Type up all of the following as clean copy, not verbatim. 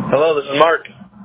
Hello, this is Mark.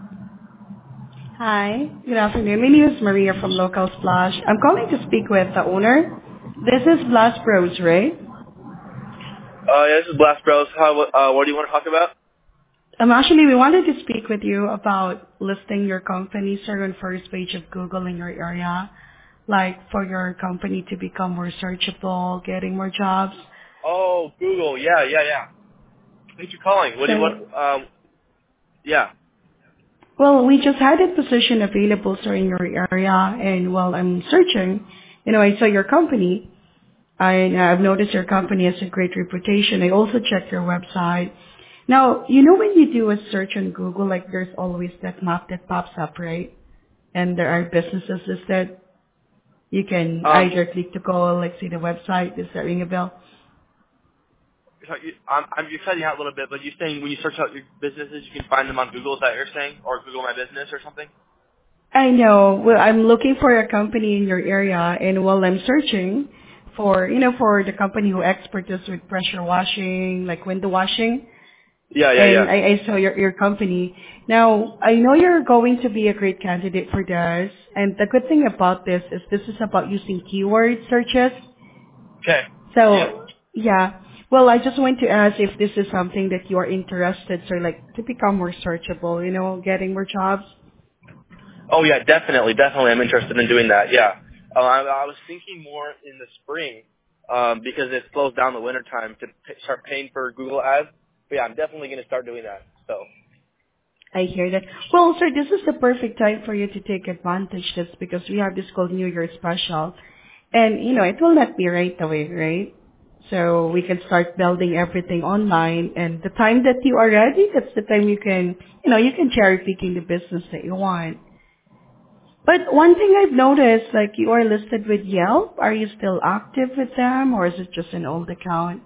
Hi, good afternoon. My name is Maria from Local Splash. I'm calling to speak with the owner. This is Blast Bros, right? Yeah, this is Blast Bros. What do you want to talk about? Actually, we wanted to speak with you about listing your company, sir, on first page of Google in your area, like for your company to become more searchable, getting more jobs. Oh, Google. Yeah. Thanks for calling. What do you want? So, Yeah. well, we just had a position available, sir, in your area, and while I'm searching, I saw your company. I've noticed your company has a great reputation. I also checked your website. Now, when you do a search on Google, like there's always that map that pops up, right? And there are businesses listed. You can Um, either click to go, like see the website. Does that ring a bell? you're cutting out a little bit, but you're saying when you search out your businesses, you can find them on Google. Is that what you're saying, or Google My Business or something? I know. Well, I'm looking for a company in your area, and while I'm searching for the company who experts with pressure washing, like window washing, Yeah. and I saw your company. Now, I know you're going to be a great candidate for this, and the good thing about this is about using keyword searches. Okay. Yeah. So, yeah. Well, I just want to ask if this is something that you are interested, so like to become more searchable, getting more jobs. Oh, yeah. Definitely. I'm interested in doing that. Yeah. I was thinking more in the spring, because it slows down the winter time to start paying for Google ads. But yeah, I'm definitely going to start doing that. So. I hear that. Well, sir, this is the perfect time for you to take advantage of this because we have this called New Year special. And, it will not be right away, right? So we can start building everything online and the time that you are ready, that's the time you can cherry picking the business that you want. But one thing I've noticed, like you are listed with Yelp. Are you still active with them or is it just an old account?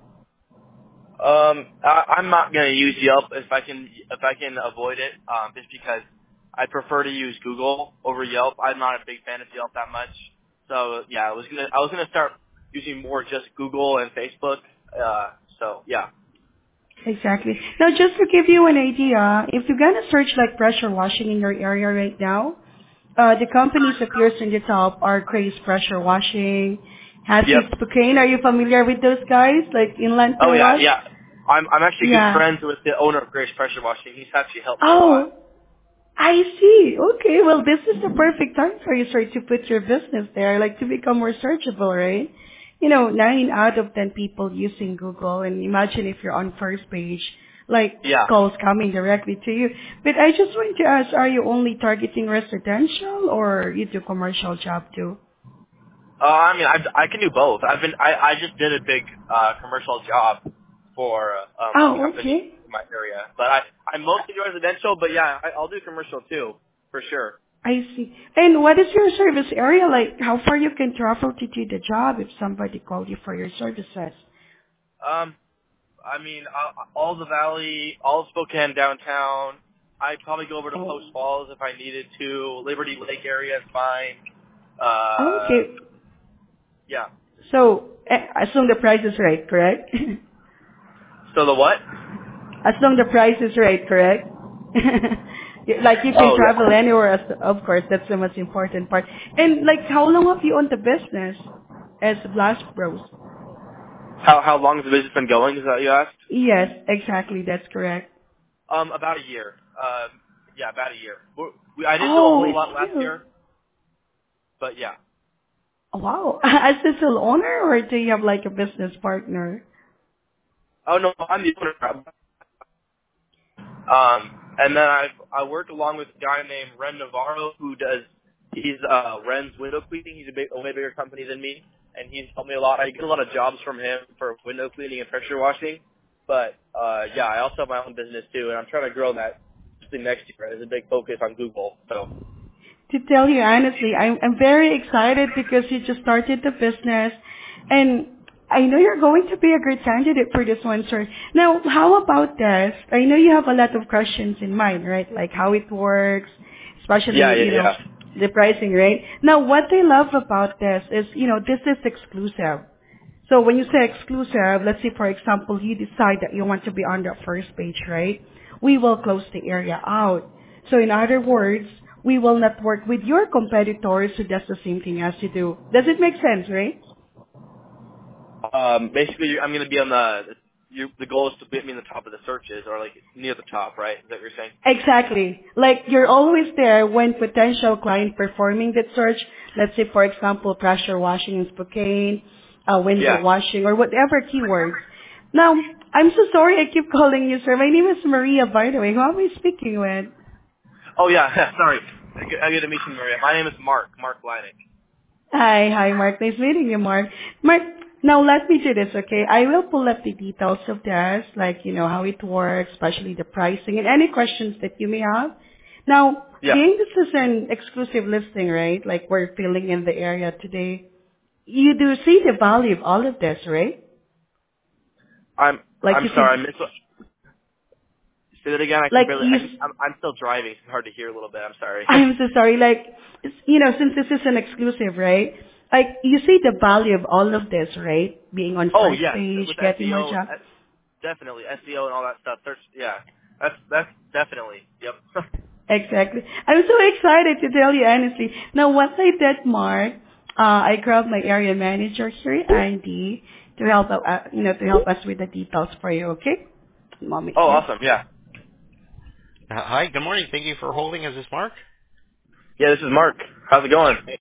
I'm not gonna use Yelp if I can avoid it. Just because I prefer to use Google over Yelp. I'm not a big fan of Yelp that much. So yeah, I was gonna start using more just Google and Facebook. So yeah. Exactly. Now, just to give you an idea, if you're gonna search like pressure washing in your area right now, the companies appears in the top are Craze Pressure Washing, Yep. Happy Spokane. Are you familiar with those guys? Like Inland Oh Car yeah, Wash? yeah. I'm actually good Yeah. friends with the owner of Grace Pressure Washing. He's actually helped me a lot. Oh, I see. Okay, well, this is the perfect time for you, sir, to put your business there, like to become more searchable, right? 9 out of 10 people using Google, and imagine if you're on first page, like Yeah. calls coming directly to you. But I just want to ask, are you only targeting residential or you do commercial job too? I mean, I can do both. I just did a big commercial job for a Oh, company okay. in my area, but I mostly do residential. But yeah, I'll do commercial too, for sure. I see. And what is your service area like? How far you can travel to do the job if somebody called you for your services? Um, I mean, all the Valley, all of Spokane downtown. I'd probably go over to Oh, Post Falls if I needed to. Liberty Lake area is fine. okay. Yeah. So, as long the price is right, correct? So the what? As long the price is right, correct? Like you can Oh yeah. travel anywhere, of course, that's the most important part. And like, how long have you owned the business as Blast Bros? How long has the business been going? Is that what you asked? Yes, exactly, that's correct. About a year. Yeah, about a year. I didn't do a Oh, whole it's lot last you. year, but yeah. Wow. As the sole owner, or do you have like a business partner? Oh no, I'm the owner. And then I work along with a guy named Ren Navarro he's Ren's window cleaning. He's a way bigger company than me, and he's helped me a lot. I get a lot of jobs from him for window cleaning and pressure washing. But yeah, I also have my own business too, and I'm trying to grow that next year. There's a big focus on Google. So To tell you honestly, I'm very excited because you just started the business and I know you're going to be a great candidate for this one, sir. Now, how about this? I know you have a lot of questions in mind, right? Like how it works, yeah, especially, yeah, yeah. the pricing, right? Now, what I love about this is, this is exclusive. So when you say exclusive, let's say for example, you decide that you want to be on the first page, right? we will close the area out. So in other words, we will not work with your competitors who does the same thing as you do. Does it make sense, right? Basically, I'm going to be on the goal is to get me in the top of the searches or like near the top, right? Is that what you're saying? Exactly. Like you're always there when potential client performing that search, let's say for example, pressure washing in Spokane, window washing or whatever keywords. Now, I'm so sorry I keep calling you, sir. My name is Maria, by the way. Who am I speaking with? Oh yeah, sorry. I get to meet you, Maria. My name is Mark Leinig. Hi, Mark. Nice meeting you, Mark. Mark, now let me do this, okay? I will pull up the details of this, like, how it works, especially the pricing and any questions that you may have. Now, Yeah. being this is an exclusive listing, right? Like we're filling in the area today. You do see the value of all of this, right? I'm Like you sorry. see, Say that again. I can like barely. you, I'm still driving. It's hard to hear a little bit. I'm sorry. I'm so sorry. Like, since this is an exclusive, right? Like, you see the value of all of this, right? Being on Oh first yes, page, with getting more SEO, jobs. definitely SEO and all that stuff. Yeah, that's definitely. Yep. Exactly. I'm so excited to tell you honestly. Now, once I did Mark, I grabbed my area manager here at IND to help out, to help us with the details for you. Okay? Moment Oh, here. awesome. Yeah. Hi, good morning. Thank you for holding. Is this Mark? Yeah, this is Mark. How's it going?